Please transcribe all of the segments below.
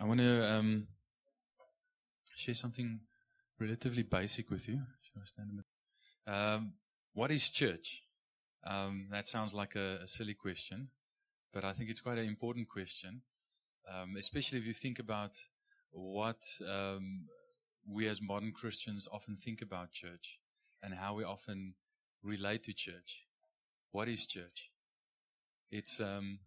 want to share something relatively basic with you. Shall I stand a bit? What is church? That sounds like a silly question, but I think it's quite an important question, especially if you think about what we as modern Christians often think about church and how we often relate to church. What is church? It's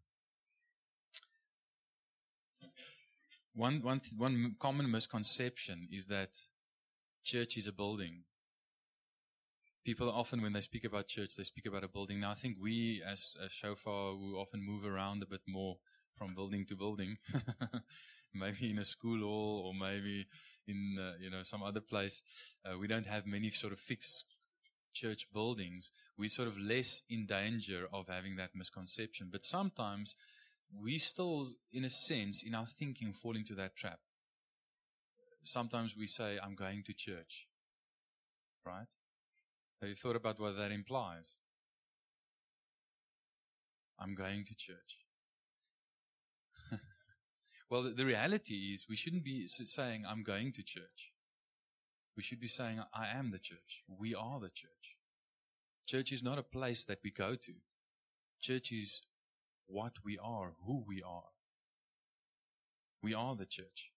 one common misconception is that church is a building. People often, when they speak about church, they speak about a building. Now, I think we, as Shofar, we often move around a bit more from building to building. Maybe in a school hall or maybe in some other place. We don't have many sort of fixed church buildings. We're sort of less in danger of having that misconception. But sometimes we still, in a sense, in our thinking, fall into that trap. Sometimes we say, I'm going to church. Right? Have you thought about what that implies? I'm going to church. Well, the reality is we shouldn't be saying, I'm going to church. We should be saying, I am the church. We are the church. Church is not a place that we go to. Church is what we are, who we are. We are the church.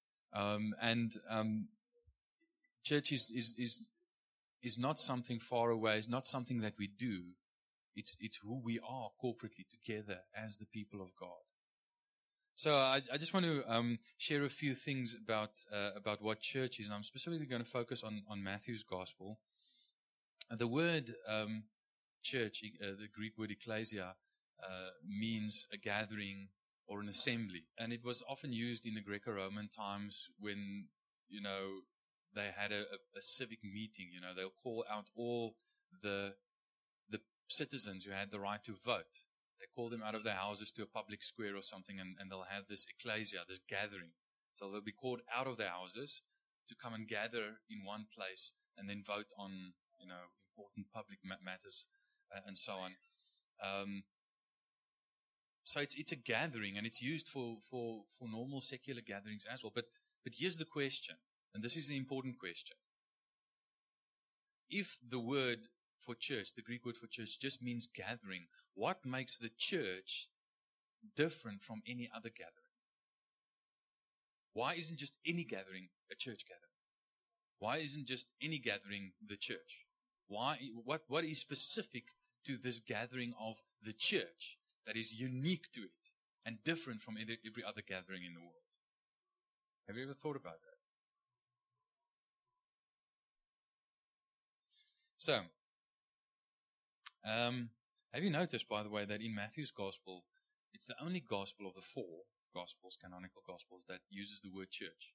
Church is not something far away. It's not something that we do. It's who we are corporately together as the people of God. So I just want to share a few things about what church is. And I'm specifically going to focus on Matthew's gospel. The word church, the Greek word ecclesia, means a gathering or an assembly. And it was often used in the Greco-Roman times when, they had a civic meeting. They'll call out all the citizens who had the right to vote. They call them out of their houses to a public square or something, and they'll have this ecclesia, this gathering. So they'll be called out of their houses to come and gather in one place and then vote on, important public matters and so on. So it's a gathering, and it's used for normal secular gatherings as well. But here's the question, and this is an important question. If the word for church, the Greek word for church, just means gathering, what makes the church different from any other gathering? Why isn't just any gathering a church gathering? Why isn't just any gathering the church? What is specific to this gathering of the church that is unique to it and different from every other gathering in the world? Have you ever thought about that? So, have you noticed, by the way, that in Matthew's gospel, it's the only gospel of the four gospels, canonical gospels, that uses the word church?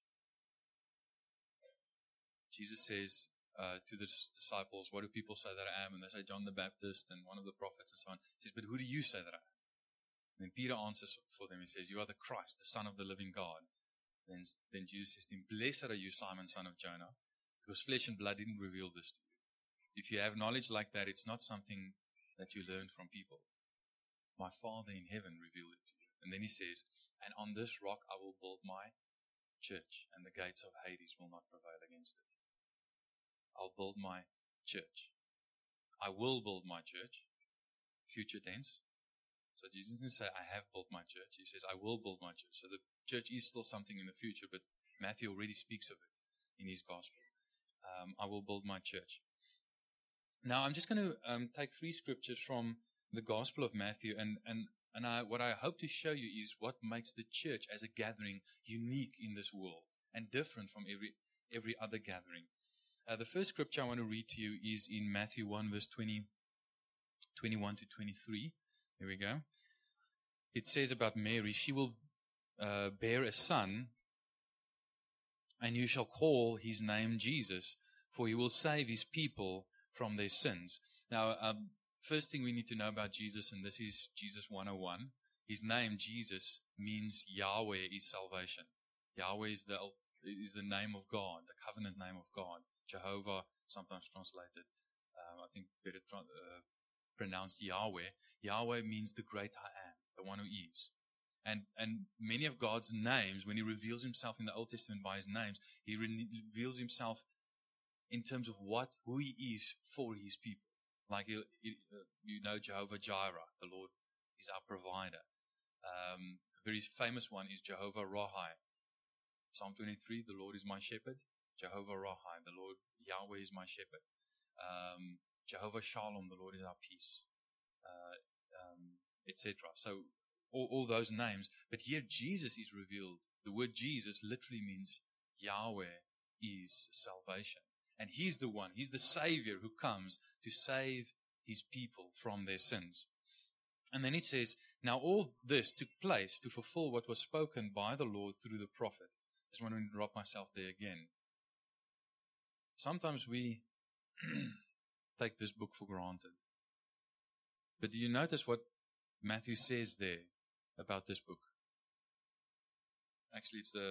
Jesus says to the disciples, what do people say that I am? And they say John the Baptist and one of the prophets and so on. He says, but who do you say that I am? And then Peter answers for them. He says, you are the Christ, the Son of the living God. Then Jesus says to him, blessed are you, Simon, son of Jonah, because flesh and blood didn't reveal this to you. If you have knowledge like that, it's not something that you learned from people. My Father in heaven revealed it to you. And then he says, and on this rock I will build my church, and the gates of Hades will not prevail against it. I'll build my church. I will build my church. Future tense. So Jesus didn't say, I have built my church. He says, I will build my church. So the church is still something in the future, but Matthew already speaks of it in his gospel. I will build my church. Now, I'm just going to take three scriptures from the Gospel of Matthew, and what I hope to show you is what makes the church as a gathering unique in this world and different from every other gathering. The first scripture I want to read to you is in Matthew 1, verse 21 to 23. There we go. It says about Mary, she will bear a son, and you shall call his name Jesus, for he will save his people from their sins. Now, first thing we need to know about Jesus, and this is Jesus 101, his name, Jesus, means Yahweh is salvation. Yahweh is the name of God, the covenant name of God. Jehovah, sometimes translated, I think better pronounced Yahweh. Yahweh means the great I am, the one who is. And many of God's names, when He reveals Himself in the Old Testament by His names, He reveals Himself in terms of who He is for His people. Like, Jehovah Jireh, the Lord is our provider. A very famous one is Jehovah Rahi. Psalm 23, the Lord is my shepherd. Jehovah Rahi, the Lord, Yahweh is my shepherd. Jehovah Shalom, the Lord is our peace, etc. So all those names. But here Jesus is revealed. The word Jesus literally means Yahweh is salvation. And He's the one, He's the Savior who comes to save His people from their sins. And then it says, now all this took place to fulfill what was spoken by the Lord through the prophet. I just want to interrupt myself there again. Sometimes we take this book for granted. But do you notice what Matthew says there about this book? Actually, it's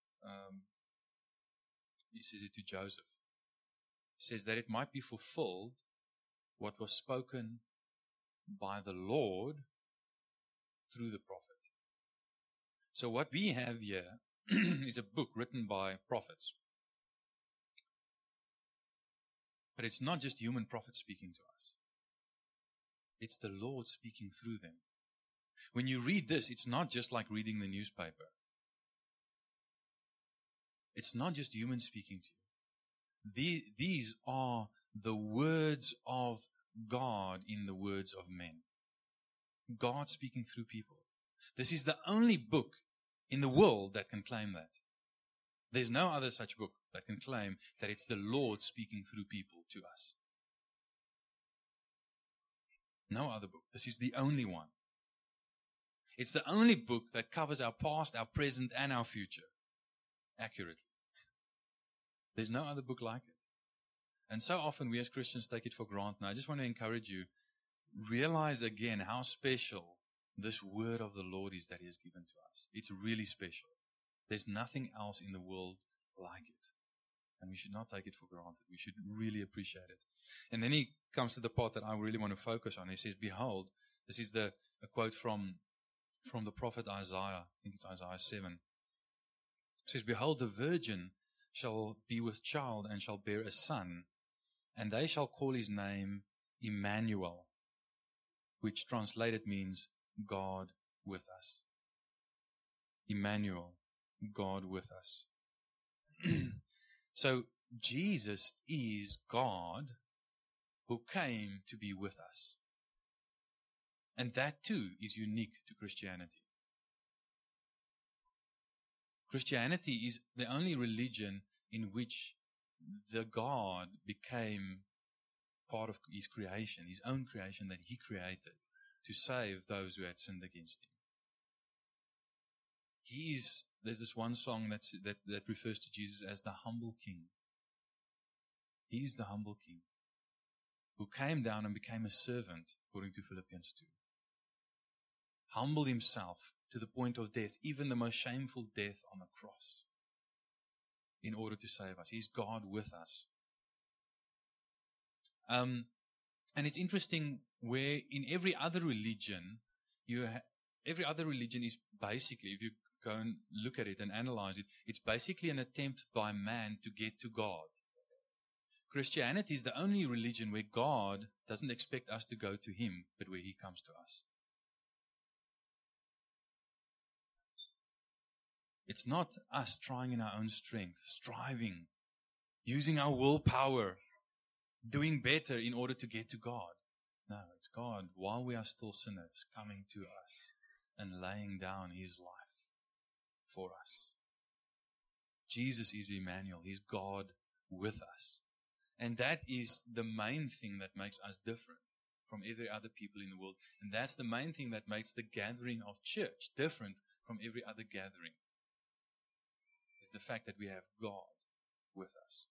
he says it to Joseph. He says that it might be fulfilled what was spoken by the Lord through the prophet. So what we have here is a book written by prophets. But it's not just human prophets speaking to us. It's the Lord speaking through them. When you read this, it's not just like reading the newspaper. It's not just humans speaking to you. These are the words of God in the words of men. God speaking through people. This is the only book in the world that can claim that. There's no other such book that can claim that it's the Lord speaking through people to us. No other book. This is the only one. It's the only book that covers our past, our present, and our future accurately. There's no other book like it. And so often we as Christians take it for granted. And I just want to encourage you, realize again how special this word of the Lord is that He has given to us. It's really special. There's nothing else in the world like it. And we should not take it for granted. We should really appreciate it. And then he comes to the part that I really want to focus on. He says, behold, this is a quote from the prophet Isaiah. I think it's Isaiah 7. It says, behold, the virgin shall be with child and shall bear a son, and they shall call his name Emmanuel, which translated means God with us. Emmanuel, God with us. So Jesus is God who came to be with us. And that too is unique to Christianity. Christianity is the only religion in which the God became part of His creation, His own creation that He created to save those who had sinned against Him. There's this one song that refers to Jesus as the humble King. He is the humble King who came down and became a servant, according to Philippians 2. Humbled Himself to the point of death, even the most shameful death on the cross, in order to save us. He's God with us. And it's interesting where in every other religion, every other religion is basically, if you go and look at it and analyze it, it's basically an attempt by man to get to God. Christianity is the only religion where God doesn't expect us to go to Him, but where He comes to us. It's not us trying in our own strength, striving, using our willpower, doing better in order to get to God. No, it's God, while we are still sinners, coming to us and laying down His life for us. Jesus is Emmanuel. He's God with us. And that is the main thing that makes us different from every other people in the world. And that's the main thing that makes the gathering of church different from every other gathering. Is the fact that we have God with us.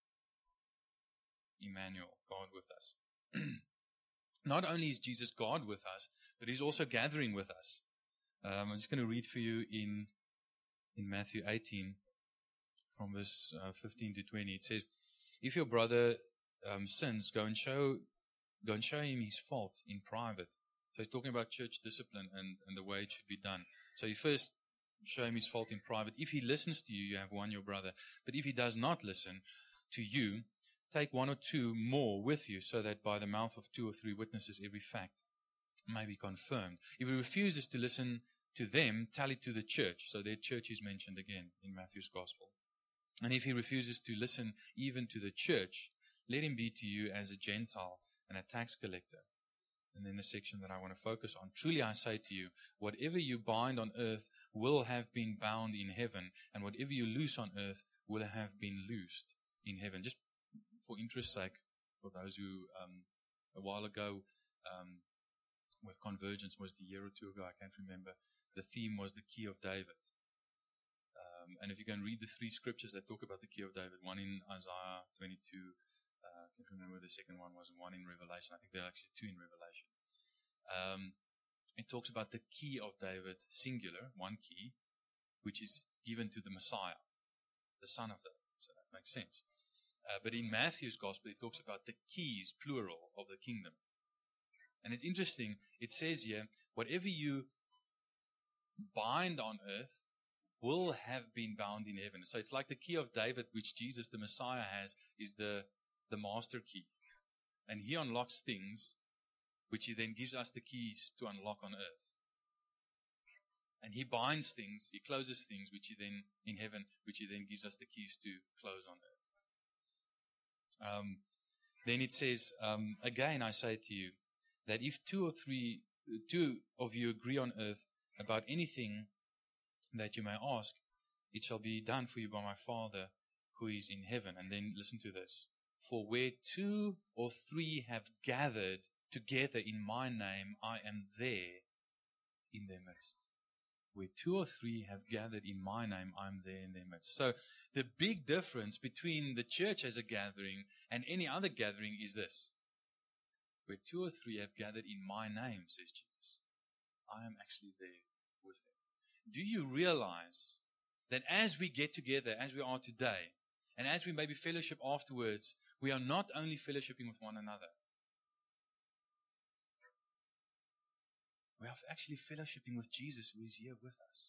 Emmanuel, God with us. Not only is Jesus God with us, but He's also gathering with us. I'm just going to read for you in Matthew 18, from verse 15 to 20. It says, if your brother sins, go and show him his fault in private. So he's talking about church discipline and the way it should be done. So you first show him his fault in private. If he listens to you, you have won your brother. But if he does not listen to you, take one or two more with you, so that by the mouth of 2 or 3 witnesses every fact may be confirmed. If he refuses to listen to them, tell it to the church. So their church is mentioned again in Matthew's Gospel. And if he refuses to listen even to the church, let him be to you as a Gentile and a tax collector. And then the section that I want to focus on. Truly I say to you, whatever you bind on earth will have been bound in heaven, and whatever you loose on earth will have been loosed in heaven. Just for interest's sake, for those who a while ago with Convergence, was the year or two ago, I can't remember, the theme was the key of David. And if you can read the 3 scriptures that talk about the key of David, one in Isaiah 22, I can't remember the second one was, one in Revelation. I think there are actually 2 in Revelation. It talks about the key of David, singular, one key, which is given to the Messiah, the son of David. So that makes sense. But in Matthew's Gospel, it talks about the keys, plural, of the kingdom. And it's interesting, it says here, whatever you bind on earth will have been bound in heaven. So it's like the key of David, which Jesus, the Messiah, has, is the master key. And he unlocks things, which he then gives us the keys to unlock on earth. And he binds things, he closes things, which he then, in heaven, which he then gives us the keys to close on earth. Then it says, again I say to you, that if 2 of you agree on earth about anything that you may ask, it shall be done for you by my Father who is in heaven. And then listen to this. For where 2 or 3 have gathered together in my name, I am there in their midst. Where 2 or 3 have gathered in my name, I am there in their midst. So the big difference between the church as a gathering and any other gathering is this. Where 2 or 3 have gathered in my name, says Jesus, I am actually there with them. Do you realize that as we get together, as we are today, and as we maybe fellowship afterwards, we are not only fellowshipping with one another. We are actually fellowshipping with Jesus, who is here with us.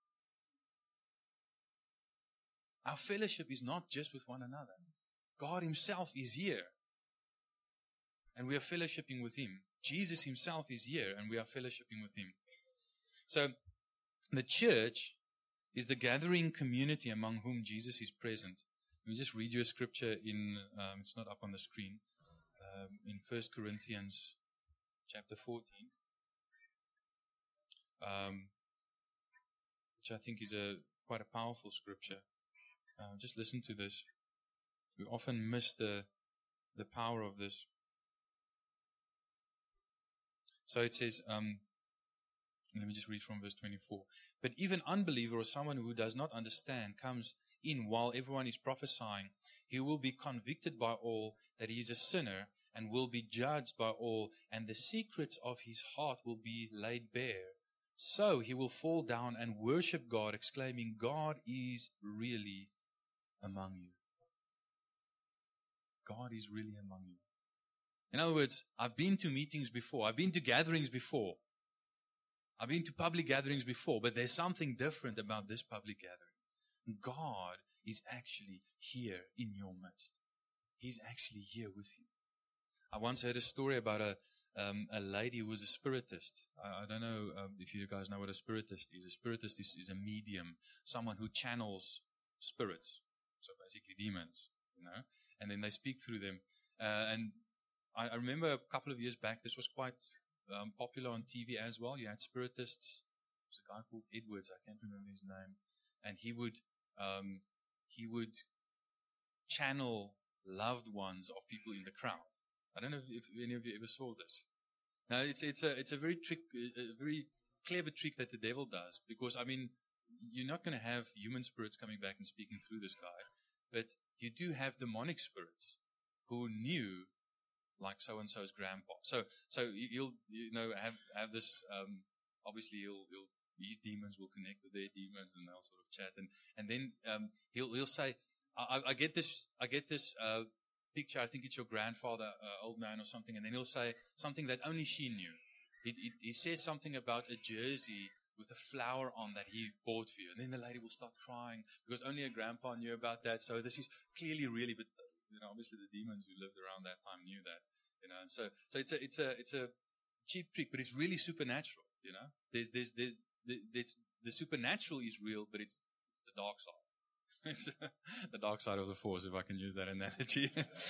Our fellowship is not just with one another. God himself is here. And we are fellowshipping with him. Jesus himself is here, and we are fellowshipping with him. So, the church is the gathering community among whom Jesus is present. Let me just read you a scripture in, it's not up on the screen, in 1 Corinthians chapter 14, which I think is quite a powerful scripture. Just listen to this. We often miss the power of this. So it says, let me just read from verse 24. But even unbeliever or someone who does not understand comes in while everyone is prophesying. He will be convicted by all that he is a sinner and will be judged by all, and the secrets of his heart will be laid bare. So he will fall down and worship God, exclaiming, God is really among you. God is really among you. In other words, I've been to meetings before. I've been to gatherings before. I've been to public gatherings before, but there's something different about this public gathering. God is actually here in your midst. He's actually here with you. I once heard a story about a lady who was a spiritist. I don't know if you guys know what a spiritist is. A spiritist is a medium, someone who channels spirits, so basically demons, and then they speak through them. And I remember a couple of years back, this was quite popular on TV as well. You had spiritists. There's a guy called Edwards, I can't remember his name, and he would channel loved ones of people in the crowd. I don't know if any of you ever saw this. Now it's a very clever trick that the devil does, because you're not going to have human spirits coming back and speaking through this guy, but you do have demonic spirits who knew, like so and so's grandpa. So he'll have this. Obviously, these demons will connect with their demons, and they'll sort of chat, and then he'll say, I get this picture. I think it's your grandfather, old man or something, and then he'll say something that only she knew. He says something about a jersey with a flower on that he bought for you. And then the lady will start crying because only her grandpa knew about that. So this is clearly really, but obviously the demons who lived around that time knew that, and so it's a cheap trick, but it's really supernatural, There's the supernatural is real, but it's the dark side. It's the dark side of the force, if I can use that analogy.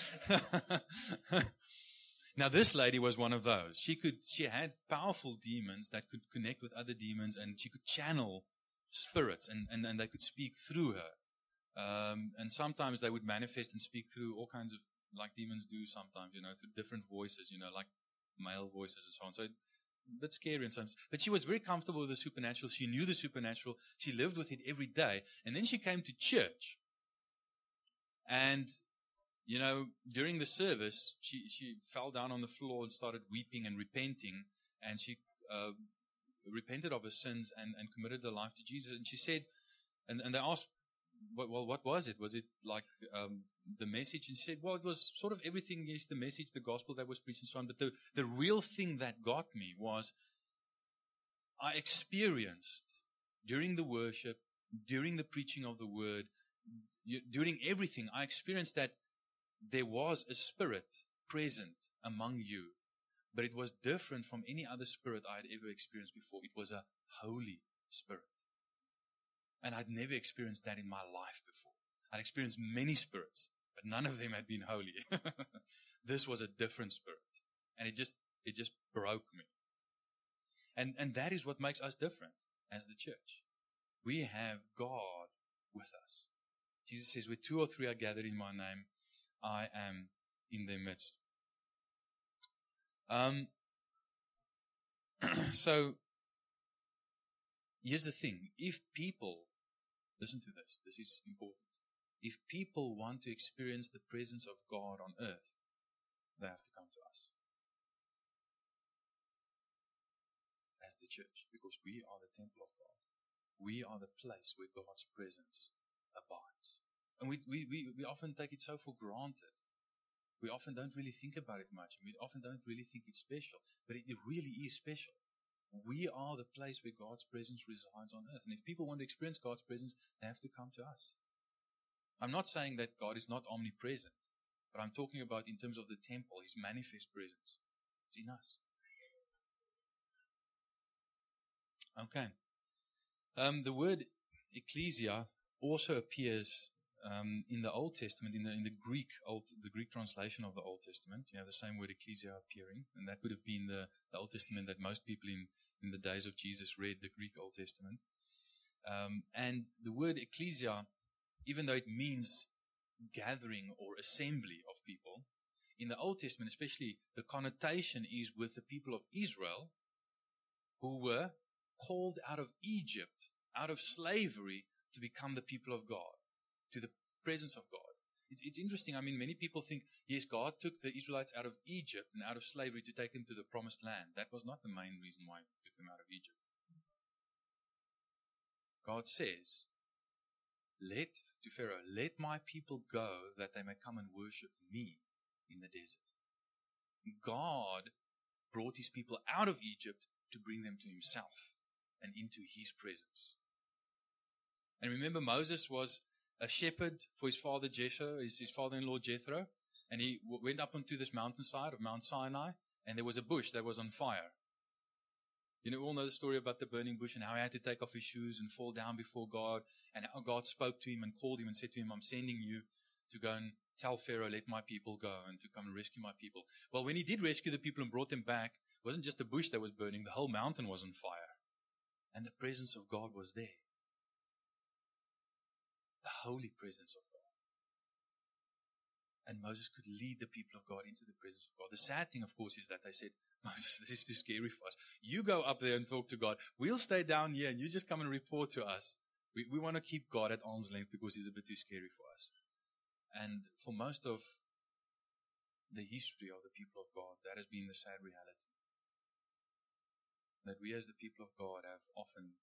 Now, this lady was one of those. She had powerful demons that could connect with other demons, and she could channel spirits, and they could speak through her. And sometimes they would manifest and speak through all kinds of, like demons do sometimes, through different voices, like male voices and so on. So a bit scary and sometimes. But she was very comfortable with the supernatural. She knew the supernatural. She lived with it every day. And then she came to church. And during the service, she fell down on the floor and started weeping and repenting. And she repented of her sins and committed her life to Jesus. And she said, and they asked, well, what was it? Was it like the message? And she said, well, it was sort of everything. Yes, the message, the gospel that was preached and so on. But the real thing that got me was I experienced during the worship, during the preaching of the word, during everything, I experienced that there was a spirit present among you, but it was different from any other spirit I had ever experienced before. It was a Holy Spirit. And I'd never experienced that in my life before. I'd experienced many spirits, but none of them had been holy. This was a different spirit. And it just broke me. And that is what makes us different as the church. We have God with us. Jesus says, where 2 or 3 are gathered in my name, I am in their midst. So, here's the thing. If people, listen to this, this is important. If people want to experience the presence of God on earth, they have to come to us as the church, because we are the temple of God. We are the place where God's presence abides. And we often take it so for granted. We often don't really think about it much, and we often don't really think it's special, but it really is special. We are the place where God's presence resides on earth. And if people want to experience God's presence, they have to come to us. I'm not saying that God is not omnipresent, but I'm talking about in terms of the temple, His manifest presence. It's in us. Okay. The word ecclesia also appears in the Old Testament, in the Greek translation of the Old Testament. You have the same word ecclesia appearing, and that would have been the Old Testament that most people in the days of Jesus read, the Greek Old Testament. And the word ecclesia, even though it means gathering or assembly of people, in the Old Testament especially, the connotation is with the people of Israel who were called out of Egypt, out of slavery, to become the people of God, to the presence of God. It's interesting. I mean, many people think, yes, God took the Israelites out of Egypt and out of slavery to take them to the promised land. That was not the main reason why He took them out of Egypt. God says, to Pharaoh, let my people go that they may come and worship me in the desert. God brought His people out of Egypt to bring them to Himself and into His presence. And remember, Moses was a shepherd for his father Jethro, his father-in-law Jethro, and he went up onto this mountainside of Mount Sinai, and there was a bush that was on fire. You know, we all know the story about the burning bush and how he had to take off his shoes and fall down before God, and how God spoke to him and called him and said to him, I'm sending you to go and tell Pharaoh, let my people go, and to come and rescue my people. Well, when he did rescue the people and brought them back, it wasn't just the bush that was burning, the whole mountain was on fire. And the presence of God was there. The holy presence of God. And Moses could lead the people of God into the presence of God. The sad thing, of course, is that they said, Moses, this is too scary for us. You go up there and talk to God. We'll stay down here and you just come and report to us. We want to keep God at arm's length because He's a bit too scary for us. And for most of the history of the people of God, that has been the sad reality. That we as the people of God have often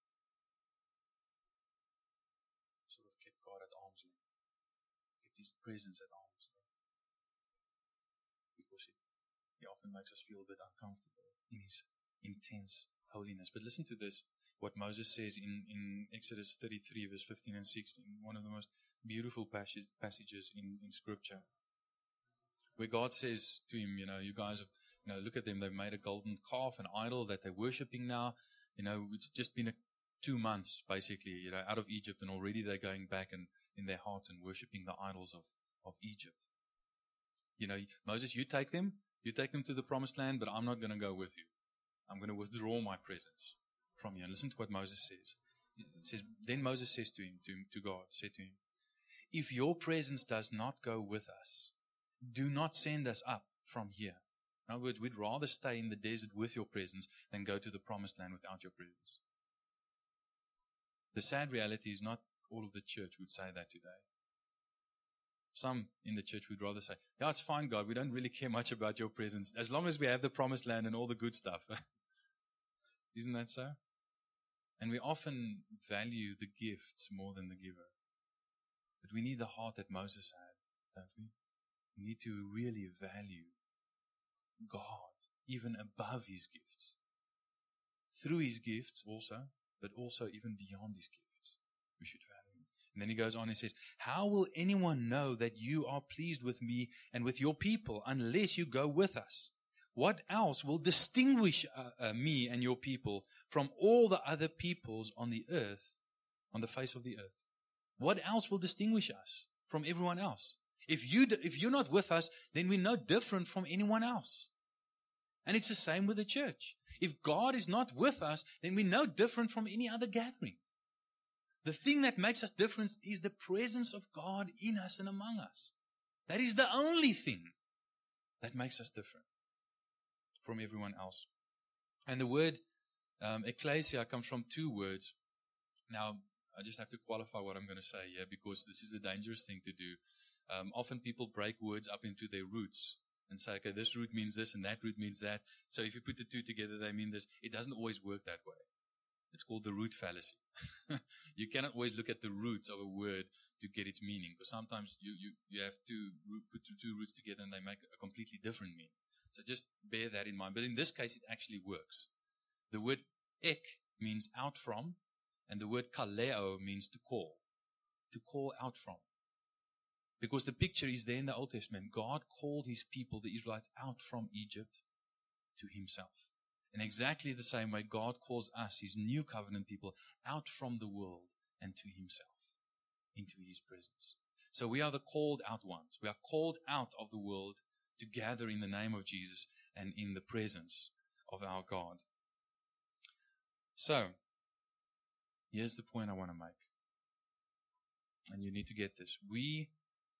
sort of kept God at arm's length. Kept His presence at arm's length. Because He often makes us feel a bit uncomfortable in His intense holiness. But listen to this. what Moses says in Exodus 33, verse 15 and 16, one of the most beautiful passages in Scripture, where God says to him, you guys have, look at them, they've made a golden calf, an idol that they're worshipping now. It's just been 2 months, basically, out of Egypt, and already they're going back and in their hearts and worshipping the idols of Egypt. Moses, you take them to the promised land, but I'm not going to go with you. I'm going to withdraw my presence from you. And listen to what Moses says. It says, then Moses says to God, said to him, if your presence does not go with us, do not send us up from here. In other words, we'd rather stay in the desert with your presence than go to the promised land without your presence. The sad reality is not all of the church would say that today. Some in the church would rather say, yeah, it's fine, God, we don't really care much about your presence, as long as we have the promised land and all the good stuff. Isn't that so? And we often value the gifts more than the giver. But we need the heart that Moses had, don't we? We need to really value God, even above His gifts. Through His gifts also, but also even beyond His gifts. We should value Him. And then he goes on and says, how will anyone know that you are pleased with me and with your people unless you go with us? What else will distinguish me and your people from all the other peoples on the earth, on the face of the earth? What else will distinguish us from everyone else? If you're not with us, then we're no different from anyone else. And it's the same with the church. If God is not with us, then we're no different from any other gathering. The thing that makes us different is the presence of God in us and among us. That is the only thing that makes us different from everyone else. And the word ecclesia comes from 2 words. Now, I just have to qualify what I'm going to say here, because this is a dangerous thing to do. Often people break words up into their roots and say, okay, this root means this and that root means that. So if you put the 2 together, they mean this. It doesn't always work that way. It's called the root fallacy. You cannot always look at the roots of a word to get its meaning, because sometimes you have to put 2 roots together and they make a completely different meaning. So just bear that in mind. But in this case, it actually works. The word ek means out from, and the word kaleo means to call out from. Because the picture is there in the Old Testament. God called His people, the Israelites, out from Egypt to Himself. In exactly the same way, God calls us, His new covenant people, out from the world and to Himself, into His presence. So we are the called out ones. We are called out of the world to gather in the name of Jesus and in the presence of our God. So, here's the point I want to make. And you need to get this. We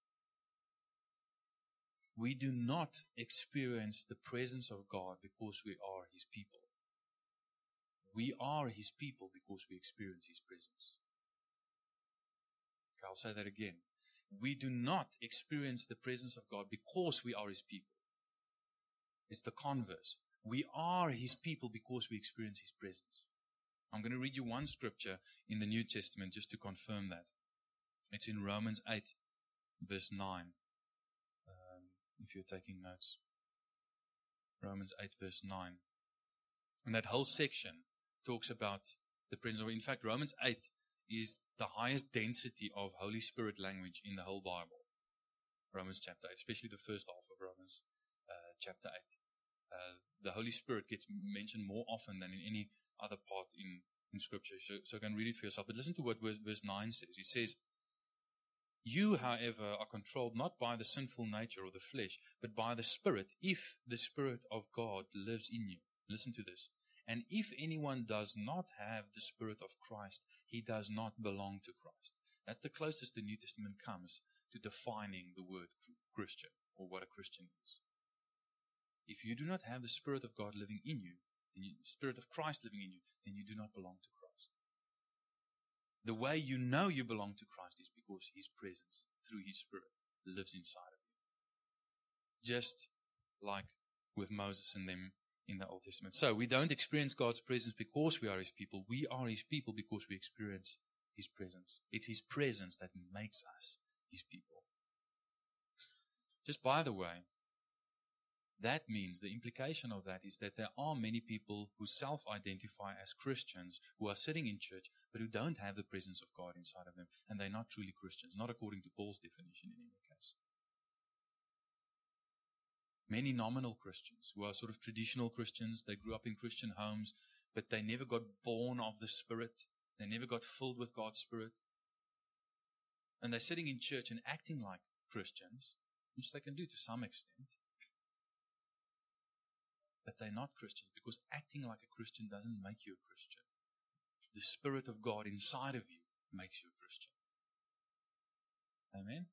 do not experience the presence of God because we are His people. We are His people because we experience His presence. Okay, I'll say that again. We do not experience the presence of God because we are His people. It's the converse. We are His people because we experience His presence. I'm going to read you one scripture in the New Testament just to confirm that. It's in Romans 8, verse 9. If you're taking notes. Romans 8, verse 9. And that whole section talks about the presence of, in fact, Romans 8 is the highest density of Holy Spirit language in the whole Bible. Romans chapter 8, especially the first half of Romans chapter 8. The Holy Spirit gets mentioned more often than in any other part in Scripture. So you can read it for yourself. But listen to what verse 9 says. It says, you, however, are controlled not by the sinful nature or the flesh, but by the Spirit, if the Spirit of God lives in you. Listen to this. And if anyone does not have the Spirit of Christ, he does not belong to Christ. That's the closest the New Testament comes to defining the word Christian, or what a Christian is. If you do not have the Spirit of God living in you, the Spirit of Christ living in you, then you do not belong to Christ. The way you know you belong to Christ is because His presence, through His Spirit, lives inside of you. Just like with Moses and them in the Old Testament. So we don't experience God's presence because we are His people. We are His people because we experience His presence. It's His presence that makes us His people. Just by the way, that means, the implication of that is that there are many people who self-identify as Christians who are sitting in church but who don't have the presence of God inside of them, and they're not truly Christians, not according to Paul's definition in any case. Many nominal Christians who are sort of traditional Christians, they grew up in Christian homes, but they never got born of the Spirit. They never got filled with God's Spirit. And they're sitting in church and acting like Christians, which they can do to some extent. But they're not Christians, because acting like a Christian doesn't make you a Christian. The Spirit of God inside of you makes you a Christian. Amen?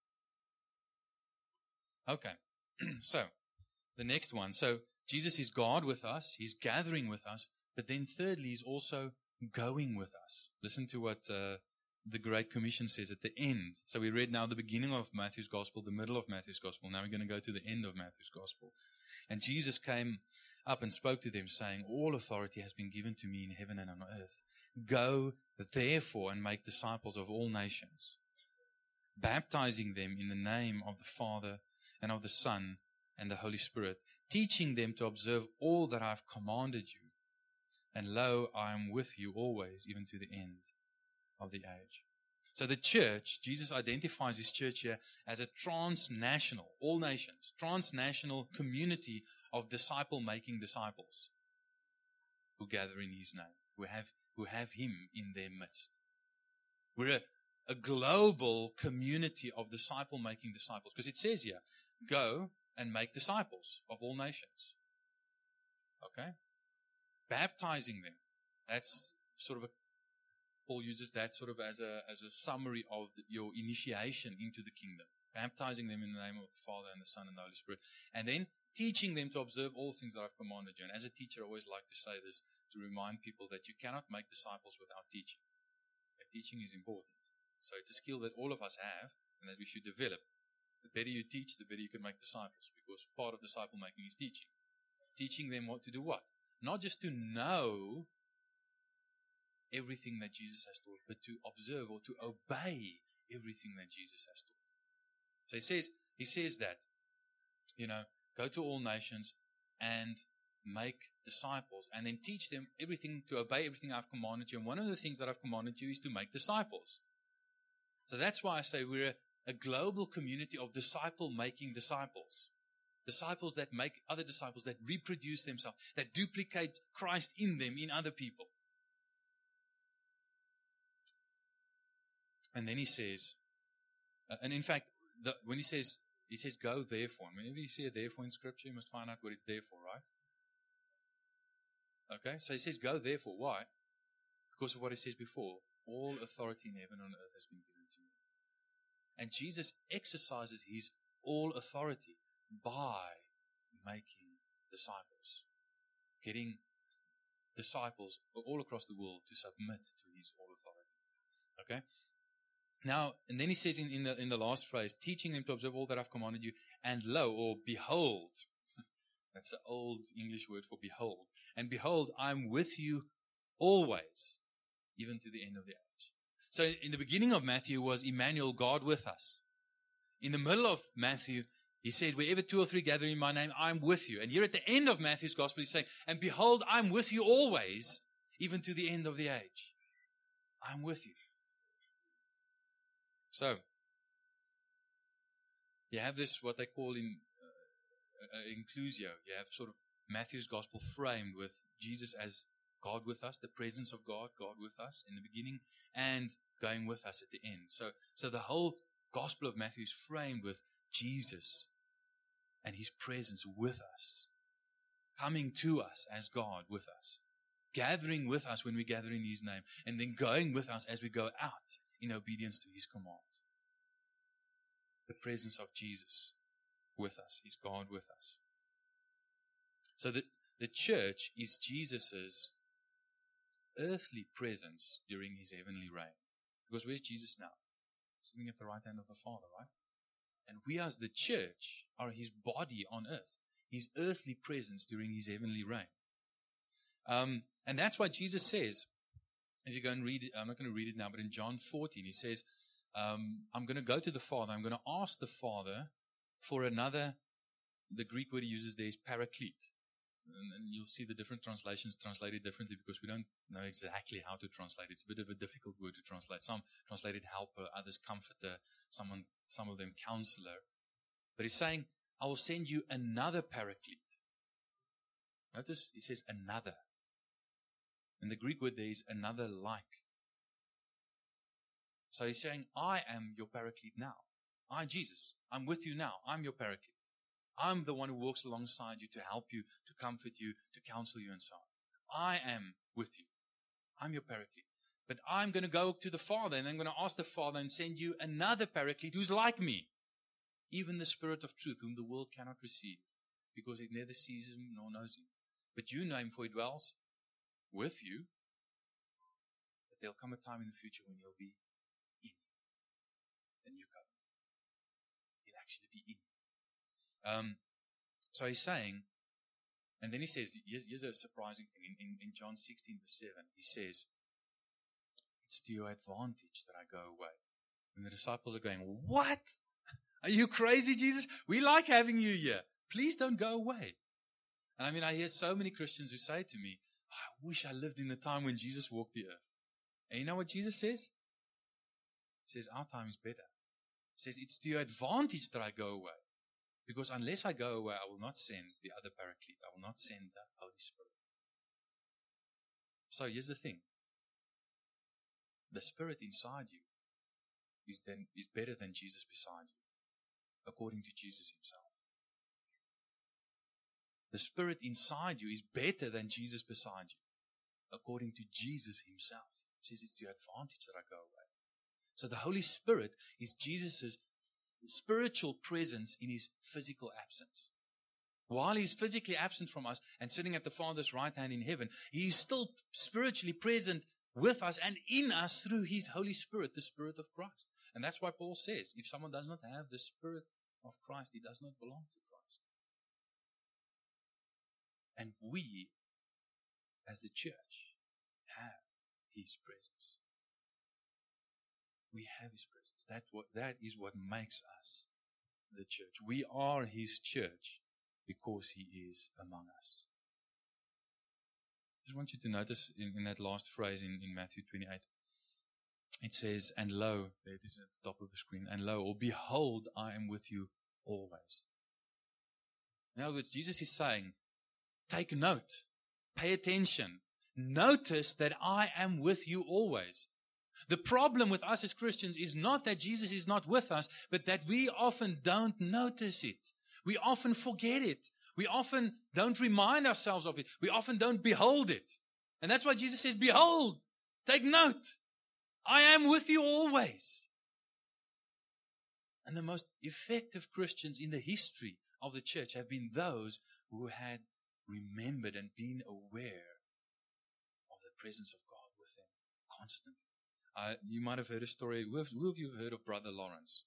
Okay. So, the next one. So, Jesus is God with us. He's gathering with us. But then thirdly, He's also going with us. Listen to what the Great Commission says at the end. So we read now the beginning of Matthew's Gospel, the middle of Matthew's Gospel. Now we're going to go to the end of Matthew's Gospel. And Jesus came up and spoke to them, saying, all authority has been given to me in heaven and on earth. Go, therefore, and make disciples of all nations, baptizing them in the name of the Father and of the Son and the Holy Spirit, teaching them to observe all that I have commanded you. And lo, I am with you always, even to the end of the age. So the church, Jesus identifies His church here as a transnational, all nations, transnational community of disciple-making disciples who gather in His name, who have Him in their midst. We're a global community of disciple-making disciples. Because it says here, go and make disciples of all nations. Okay? Baptizing them. That's sort of Paul uses that sort of as a summary of your initiation into the kingdom. Baptizing them in the name of the Father and the Son and the Holy Spirit. And then teaching them to observe all things that I've commanded you. And as a teacher, I always like to say this, to remind people that you cannot make disciples without teaching. And teaching is important. So it's a skill that all of us have and that we should develop. The better you teach, the better you can make disciples, because part of disciple making is teaching. Teaching them what to do what? Not just to know everything that Jesus has taught, but to observe or to obey everything that Jesus has taught. So he says that, go to all nations and make disciples, and then teach them everything, to obey everything I've commanded you. And one of the things that I've commanded you is to make disciples. So that's why I say we're a global community of disciple-making disciples. Disciples that make other disciples, that reproduce themselves, that duplicate Christ in them, in other people. And then he says, and in fact, when he says, go therefore. Whenever you see a therefore in Scripture, you must find out what it's there for, right? Okay, so he says, go therefore. Why? Because of what he says before. All authority in heaven and on earth has been given to me. And Jesus exercises His all authority by making disciples. Getting disciples all across the world to submit to His all authority. Okay? Now, and then he says in the last phrase, teaching them to observe all that I've commanded you, and lo, or behold. That's the old English word for behold. And behold, I'm with you always, even to the end of the age. So in the beginning of Matthew was Emmanuel, God with us. In the middle of Matthew, he said, wherever 2 or 3 gather in my name, I'm with you. And here at the end of Matthew's gospel, he's saying, and behold, I'm with you always, even to the end of the age. I'm with you. So, you have this, what they call in inclusio. You have sort of Matthew's gospel framed with Jesus as God with us, the presence of God, God with us in the beginning, and going with us at the end. So the whole gospel of Matthew is framed with Jesus and His presence with us, coming to us as God with us, gathering with us when we gather in His name, and then going with us as we go out in obedience to His command. The presence of Jesus with us, is God with us. So the church is Jesus' earthly presence during His heavenly reign. Because where's Jesus now? Sitting at the right hand of the Father, right? And we as the church are His body on earth, His earthly presence during His heavenly reign. And that's why Jesus says, if you go and read it, I'm not going to read it now, but in John 14, He says, I'm going to go to the Father. I'm going to ask the Father for another the Greek word he uses there is paraclete. And you'll see the different translations translate it differently because we don't know exactly how to translate it. It's a bit of a difficult word to translate. Some translate it helper, others comforter, some of them counselor. But he's saying, I will send you another paraclete. Notice he says another. And the Greek word there is another like. So he's saying, I am your paraclete now. I, Jesus, I'm with you now. I'm your paraclete. I'm the one who walks alongside you to help you, to comfort you, to counsel you, and so on. I am with you. I'm your paraclete. But I'm going to go to the Father, and I'm going to ask the Father and send you another paraclete who's like me. Even the Spirit of truth, whom the world cannot receive, because it neither sees him nor knows him. But you know him, for he dwells with you. But there'll come a time in the future when he'll be in you. The new covenant. He'll actually be in you. So he's saying, and then he says, here's a surprising thing. In John 16 verse 7, he says, it's to your advantage that I go away. And the disciples are going, what? Are you crazy, Jesus? We like having you here. Please don't go away. And I mean, I hear so many Christians who say to me, I wish I lived in the time when Jesus walked the earth. And you know what Jesus says? He says, our time is better. He says, it's to your advantage that I go away. Because unless I go away, I will not send the other paraclete. I will not send the Holy Spirit. So here's the thing. The Spirit inside you is better than Jesus beside you, according to Jesus himself. The Spirit inside you is better than Jesus beside you, according to Jesus himself. He says it's to your advantage that I go away. So the Holy Spirit is Jesus' spiritual presence in his physical absence. While he's physically absent from us and sitting at the Father's right hand in heaven, he is still spiritually present with us and in us through his Holy Spirit, the Spirit of Christ. And that's why Paul says, if someone does not have the Spirit of Christ, he does not belong to Christ. And we, as the church, have his presence. We have his presence. That is what makes us the church. We are his church because he is among us. I just want you to notice in that last phrase in Matthew 28, it says, and lo, there it is at the top of the screen, and lo, or behold, I am with you always. In other words, Jesus is saying, take note, pay attention, notice that I am with you always. The problem with us as Christians is not that Jesus is not with us, but that we often don't notice it. We often forget it. We often don't remind ourselves of it. We often don't behold it. And that's why Jesus says, behold, take note. I am with you always. And the most effective Christians in the history of the church have been those who had remembered and been aware of the presence of God with them constantly. You might have heard a story. Who of you have heard of Brother Lawrence?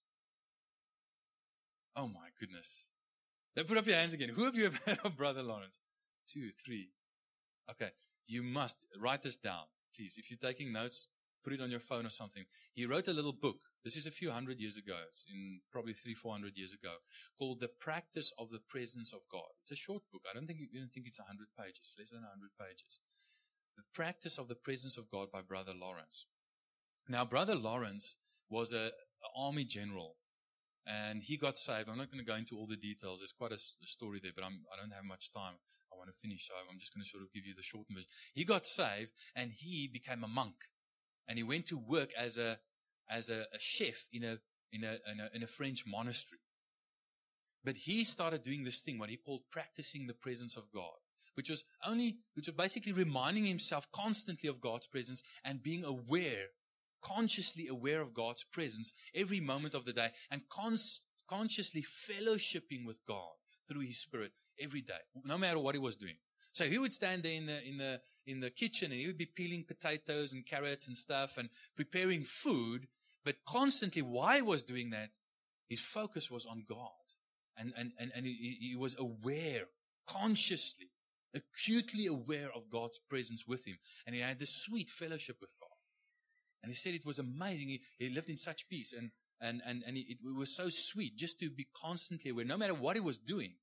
Oh my goodness. Then put up your hands again. Who of you have heard of Brother Lawrence? 2, 3. Okay. You must write this down, please. If you're taking notes, put it on your phone or something. He wrote a little book. This is a few hundred years ago. It's in probably 300-400 years ago, called The Practice of the Presence of God. It's a short book. I don't think it's 100 pages, less than 100 pages. The Practice of the Presence of God by Brother Lawrence. Now, Brother Lawrence was an army general, and he got saved. I'm not going to go into all the details. There's quite a story there, but I don't have much time. I want to finish, so I'm just going to sort of give you the short version. He got saved, and he became a monk, and he went to work as a chef in a French monastery. But he started doing this thing, what he called practicing the presence of God, which was basically reminding himself constantly of God's presence and being consciously aware of God's presence every moment of the day, and consciously fellowshipping with God through his Spirit every day, no matter what he was doing. So he would stand there in the kitchen, and he would be peeling potatoes and carrots and stuff and preparing food, but constantly while he was doing that, his focus was on God. And he was aware, consciously, acutely aware of God's presence with him. And he had this sweet fellowship with God. And he said it was amazing. He lived in such peace, and it was so sweet just to be constantly aware, no matter what he was doing.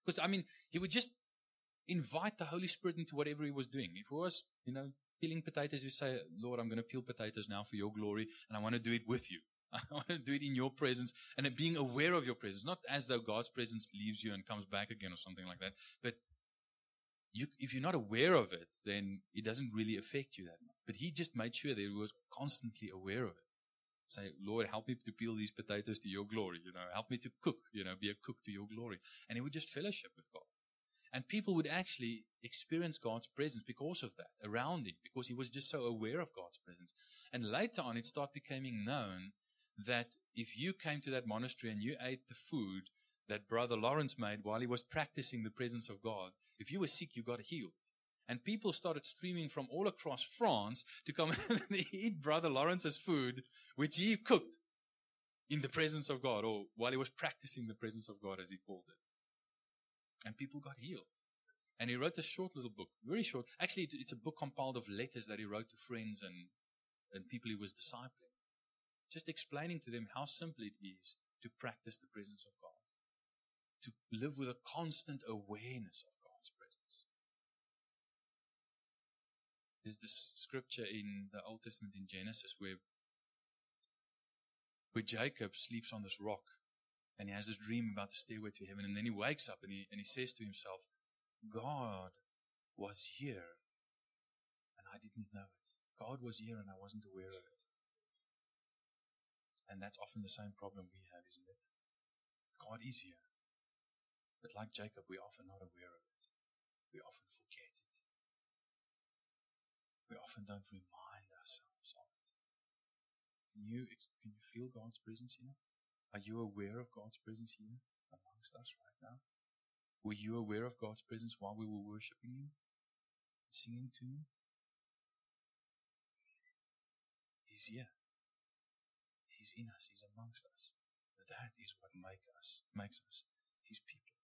Because, he would just invite the Holy Spirit into whatever he was doing. If he was, peeling potatoes, you say, Lord, I'm going to peel potatoes now for your glory, and I want to do it with you. I want to do it in your presence, and being aware of your presence, not as though God's presence leaves you and comes back again or something like that, but if you're not aware of it, then it doesn't really affect you that much. But he just made sure that he was constantly aware of it. Say, Lord, help me to peel these potatoes to your glory, help me to cook, be a cook to your glory. And he would just fellowship with God. And people would actually experience God's presence because of that, around him, because he was just so aware of God's presence. And later on, it started becoming known that if you came to that monastery and you ate the food that Brother Lawrence made while he was practicing the presence of God, if you were sick, you got healed. And people started streaming from all across France to come and eat Brother Lawrence's food, which he cooked in the presence of God, or while he was practicing the presence of God, as he called it. And people got healed. And he wrote a short little book, very short. Actually, it's a book compiled of letters that he wrote to friends and people he was discipling. Just explaining to them how simple it is to practice the presence of God. To live with a constant awareness of God's presence. There's this scripture in the Old Testament in Genesis where Jacob sleeps on this rock and he has this dream about the stairway to heaven, and then he wakes up and he says to himself, God was here and I didn't know it. God was here and I wasn't aware of it. And that's often the same problem we have, isn't it? God is here. But like Jacob, we're often not aware of it. We often forget it. We often don't remind ourselves of it. Can you feel God's presence here? Are you aware of God's presence here amongst us right now? Were you aware of God's presence while we were worshiping Him? Singing to Him? He's here. He's in us. He's amongst us. That is what makes us His people.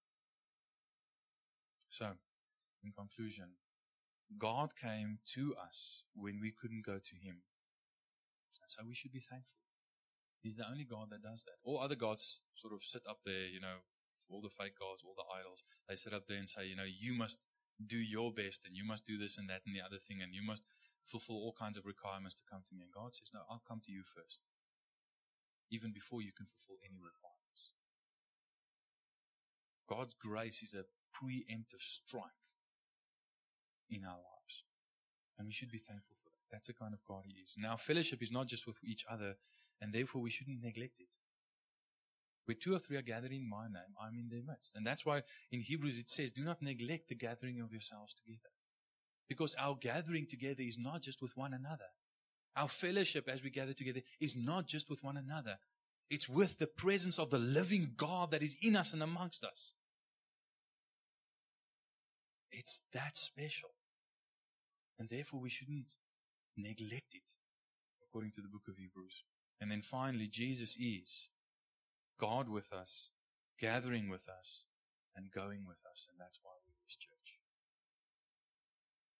So, in conclusion, God came to us when we couldn't go to Him. And so we should be thankful. He's the only God that does that. All other gods sort of sit up there, all the fake gods, all the idols. They sit up there and say, you must do your best and you must do this and that and the other thing and you must fulfill all kinds of requirements to come to me. And God says, no, I'll come to you first. Even before you can fulfill any requirements. God's grace is a preemptive strike in our lives. And we should be thankful for that. That's the kind of God He is. Now, fellowship is not just with each other, and therefore we shouldn't neglect it. Where 2 or 3 are gathered in my name, I'm in their midst. And that's why in Hebrews it says, do not neglect the gathering of yourselves together. Because our gathering together is not just with one another. Our fellowship as we gather together is not just with one another. It's with the presence of the living God that is in us and amongst us. It's that special. And therefore we shouldn't neglect it, according to the book of Hebrews. And then finally, Jesus is God with us, gathering with us, and going with us. And that's why we're His church.